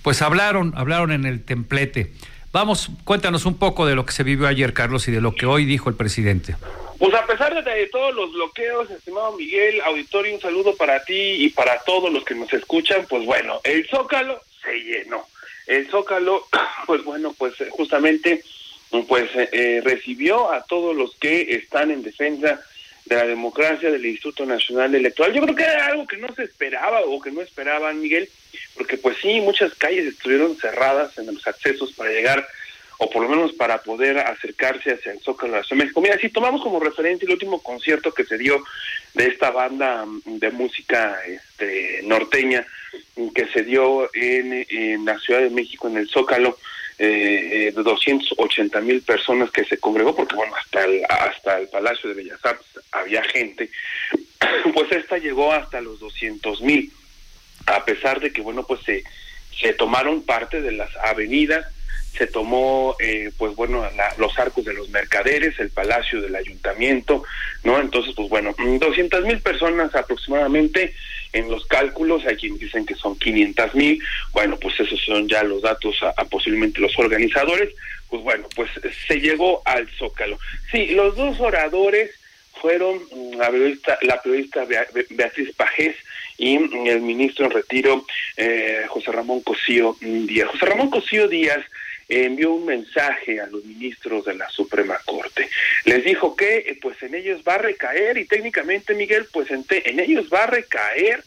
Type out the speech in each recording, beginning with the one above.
pues hablaron en el templete. Vamos, cuéntanos un poco de lo que se vivió ayer, Carlos, y de lo que hoy dijo el presidente. Pues a pesar de todos los bloqueos, estimado Miguel, auditorio, un saludo para ti y para todos los que nos escuchan. Pues bueno, el Zócalo se llenó. El Zócalo, pues bueno, pues justamente recibió a todos los que están en defensa de la democracia del Instituto Nacional Electoral. Yo creo que era algo que no se esperaba o que no esperaban, Miguel, porque pues sí, muchas calles estuvieron cerradas en los accesos para llegar, o por lo menos para poder acercarse hacia el Zócalo de la Ciudad de México. Mira, si tomamos como referencia el último concierto que se dio de esta banda de música norteña, que se dio en la Ciudad de México, en el Zócalo, de 280,000 personas que se congregó, porque bueno, hasta el Palacio de Bellas Artes había gente, pues esta llegó hasta los 200,000, a pesar de que bueno, pues se tomaron parte de las avenidas, se tomó los arcos de los mercaderes, el Palacio del Ayuntamiento, ¿no? Entonces, pues bueno, 200,000 personas aproximadamente. En los cálculos hay quienes dicen que son 500,000, bueno, pues esos son ya los datos a posiblemente los organizadores. Pues bueno, pues se llegó al Zócalo. Sí, los dos oradores fueron la periodista Beatriz Pajés y el ministro en retiro, José Ramón Cosío Díaz. José Ramón Cosío Díaz envió un mensaje a los ministros de la Suprema Corte. Les dijo que pues en ellos va a recaer, y técnicamente, Miguel, pues en ellos va a recaer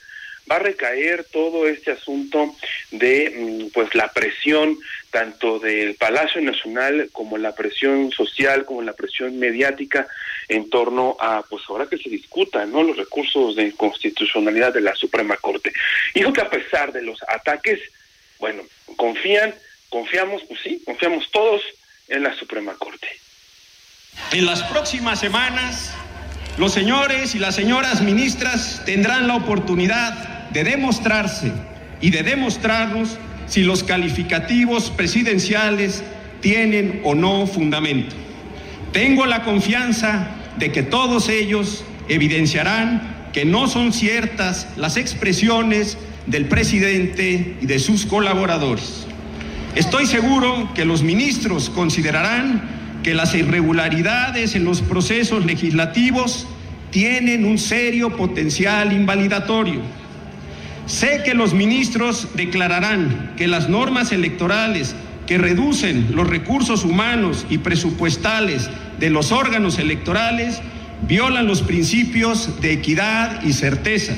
todo este asunto de pues la presión tanto del Palacio Nacional como la presión social, como la presión mediática en torno a, pues ahora que se discutan, ¿no?, los recursos de constitucionalidad de la Suprema Corte. Dijo que a pesar de los ataques, bueno, confiamos todos en la Suprema Corte. En las próximas semanas, los señores y las señoras ministras tendrán la oportunidad de demostrarse y de demostrarnos si los calificativos presidenciales tienen o no fundamento. Tengo la confianza de que todos ellos evidenciarán que no son ciertas las expresiones del presidente y de sus colaboradores. Estoy seguro que los ministros considerarán que las irregularidades en los procesos legislativos tienen un serio potencial invalidatorio. Sé que los ministros declararán que las normas electorales que reducen los recursos humanos y presupuestales de los órganos electorales violan los principios de equidad y certeza.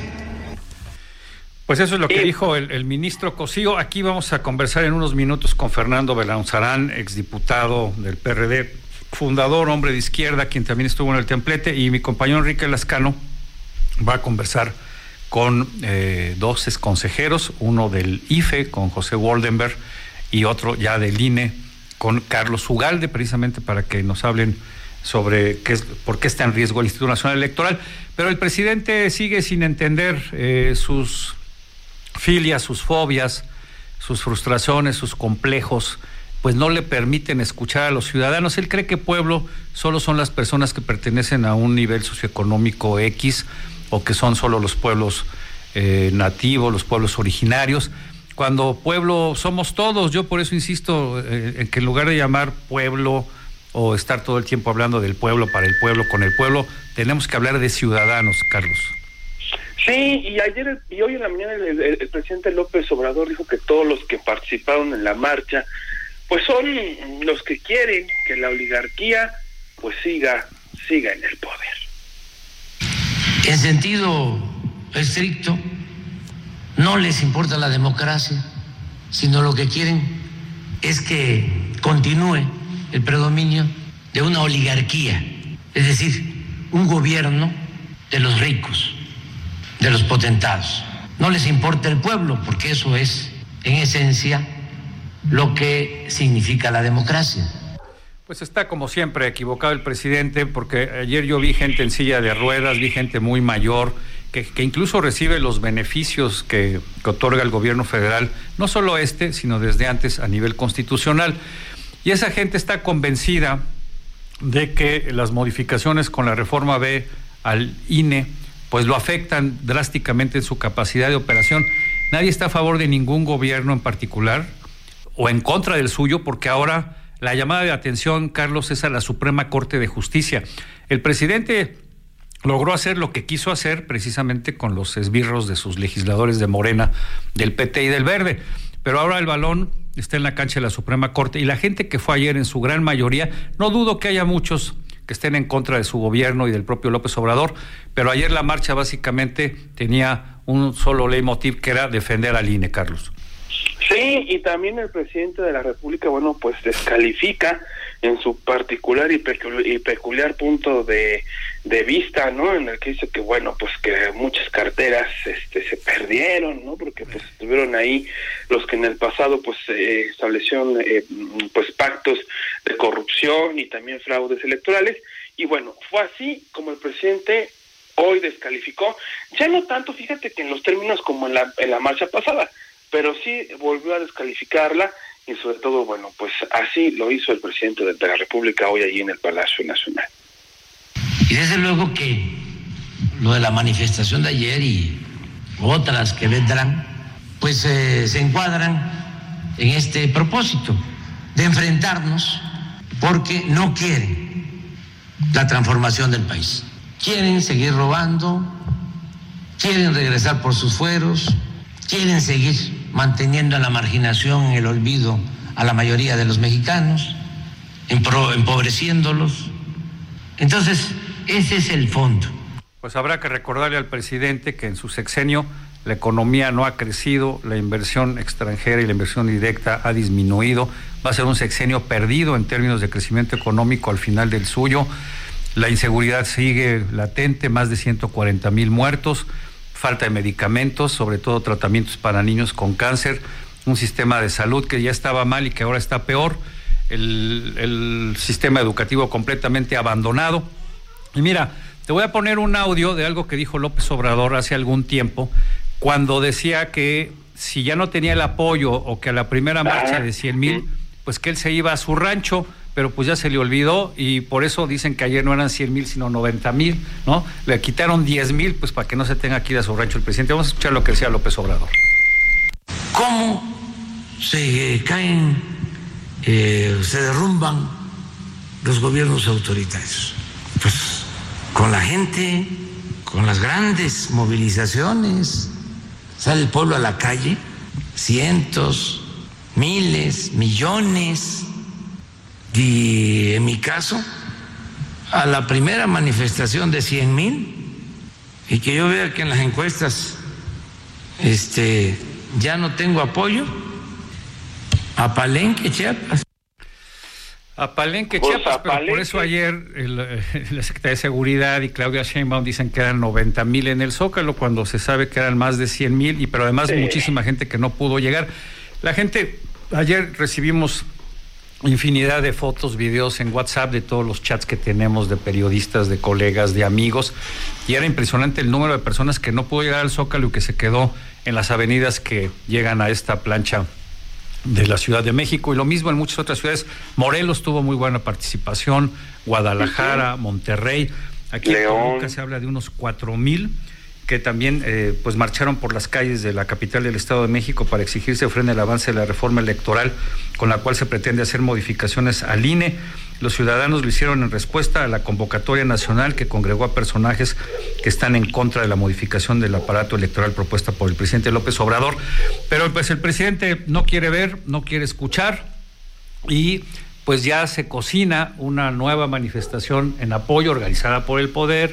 Pues eso es lo que dijo el ministro Cosío. Aquí vamos a conversar en unos minutos con Fernando Belanzarán, exdiputado del PRD, fundador, hombre de izquierda, quien también estuvo en el templete, y mi compañero Enrique Lascano va a conversar con dos exconsejeros, uno del IFE, con José Woldenberg, y otro ya del INE, con Carlos Ugalde, precisamente para que nos hablen sobre por qué está en riesgo el Instituto Nacional Electoral. Pero el presidente sigue sin entender sus filias, sus fobias, sus frustraciones, sus complejos, pues no le permiten escuchar a los ciudadanos. Él cree que pueblo solo son las personas que pertenecen a un nivel socioeconómico X, o que son solo los pueblos nativos, los pueblos originarios, cuando pueblo somos todos. Yo por eso insisto en que en lugar de llamar pueblo o estar todo el tiempo hablando del pueblo, para el pueblo, con el pueblo, tenemos que hablar de ciudadanos, Carlos. Sí, y hoy en la mañana el presidente López Obrador dijo que todos los que participaron en la marcha pues son los que quieren que la oligarquía pues siga en el poder. En sentido estricto, no les importa la democracia, sino lo que quieren es que continúe el predominio de una oligarquía, es decir, un gobierno de los ricos, de los potentados. No les importa el pueblo, porque eso es, en esencia, lo que significa la democracia. Pues está como siempre equivocado el presidente, porque ayer yo vi gente en silla de ruedas, vi gente muy mayor, que incluso recibe los beneficios que otorga el gobierno federal, no solo sino desde antes a nivel constitucional. Y esa gente está convencida de que las modificaciones con la reforma B al INE pues lo afectan drásticamente en su capacidad de operación. nadie está a favor de ningún gobierno en particular o en contra del suyo, porque ahora la llamada de atención, Carlos, es a la Suprema Corte de Justicia. El presidente logró hacer lo que quiso hacer precisamente con los esbirros de sus legisladores de Morena, del PT y del Verde, pero ahora el balón está en la cancha de la Suprema Corte y la gente que fue ayer en su gran mayoría, no dudo que haya muchos que estén en contra de su gobierno y del propio López Obrador, pero ayer la marcha básicamente tenía un solo leitmotiv, que era defender al INE, Carlos. Sí, y también el presidente de la República, bueno, pues descalifica en su particular y peculiar punto de vista, ¿no? En el que dice que, bueno, pues que muchas carteras se perdieron, ¿no? Porque pues estuvieron ahí los que en el pasado pues establecieron pues pactos de corrupción y también fraudes electorales, y bueno, fue así como el presidente hoy descalificó, ya no tanto, fíjate que en los términos como en la marcha pasada, pero sí volvió a descalificarla, y sobre todo, bueno, pues así lo hizo el presidente de la República hoy allí en el Palacio Nacional. Y desde luego que lo de la manifestación de ayer y otras que vendrán, pues se encuadran en este propósito de enfrentarnos, porque no quieren la transformación del país. Quieren seguir robando, quieren regresar por sus fueros, quieren seguir manteniendo en la marginación, en el olvido a la mayoría de los mexicanos, empobreciéndolos. Entonces, ese es el fondo. Pues habrá que recordarle al presidente que en su sexenio la economía no ha crecido, la inversión extranjera y la inversión directa ha disminuido, va a ser un sexenio perdido en términos de crecimiento económico al final del suyo, la inseguridad sigue latente, más de 140,000 muertos, falta de medicamentos, sobre todo tratamientos para niños con cáncer, un sistema de salud que ya estaba mal y que ahora está peor, el sistema educativo completamente abandonado. Y mira, te voy a poner un audio de algo que dijo López Obrador hace algún tiempo, cuando decía que si ya no tenía el apoyo o que a la primera marcha de 100,000, pues que él se iba a su rancho, pero pues ya se le olvidó y por eso dicen que ayer no eran 100,000 sino 90,000, ¿no? Le quitaron 10,000 pues para que no se tenga que ir a su rancho el presidente. Vamos a escuchar lo que decía López Obrador. ¿Cómo se caen, se derrumban los gobiernos autoritarios? Pues con la gente, con las grandes movilizaciones, sale el pueblo a la calle, cientos, miles, millones. Y en mi caso, a la primera manifestación de 100,000, y que yo vea que en las encuestas ya no tengo apoyo, a Palenque, Chiapas. A Palenque, Chiapas, pero por eso ayer la Secretaría de Seguridad y Claudia Sheinbaum dicen que eran 90,000 en el Zócalo, cuando se sabe que eran más de 100,000, pero además muchísima gente que no pudo llegar. La gente, ayer recibimos infinidad de fotos, videos en WhatsApp de todos los chats que tenemos de periodistas, de colegas, de amigos, y era impresionante el número de personas que no pudo llegar al Zócalo y que se quedó en las avenidas que llegan a esta plancha de la Ciudad de México, y lo mismo en muchas otras ciudades. Morelos tuvo muy buena participación, Guadalajara, Monterrey, aquí en Toluca se habla de unos 4,000 que también pues marcharon por las calles de la capital del Estado de México para exigir se frene el avance de la reforma electoral con la cual se pretende hacer modificaciones al INE. Los ciudadanos lo hicieron en respuesta a la convocatoria nacional que congregó a personajes que están en contra de la modificación del aparato electoral propuesta por el presidente López Obrador. Pero pues el presidente no quiere ver, no quiere escuchar, y pues ya se cocina una nueva manifestación en apoyo organizada por el poder,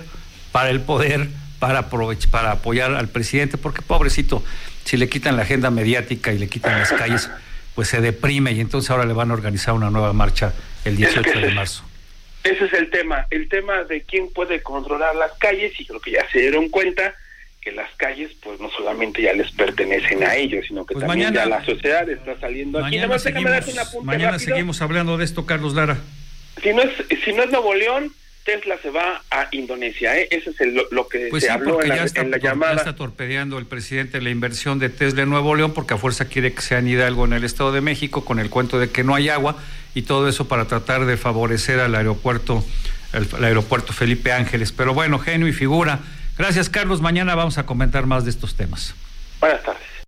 para apoyar al presidente, porque pobrecito, si le quitan la agenda mediática y le quitan las calles, pues se deprime, y entonces ahora le van a organizar una nueva marcha el 18 de marzo. Ese es el tema de quién puede controlar las calles, y creo que ya se dieron cuenta que las calles pues no solamente ya les pertenecen a ellos, sino que pues también mañana, ya la sociedad está saliendo aquí. Mañana seguimos hablando de esto, Carlos Lara. Si no es Nuevo León, Tesla se va a Indonesia, Ese es lo que pues se habló en la llamada. Ya está torpedeando el presidente la inversión de Tesla en Nuevo León, porque a fuerza quiere que sea en Hidalgo, en el Estado de México, con el cuento de que no hay agua, y todo eso para tratar de favorecer al aeropuerto Felipe Ángeles. Pero bueno, genio y figura. Gracias, Carlos. Mañana vamos a comentar más de estos temas. Buenas tardes.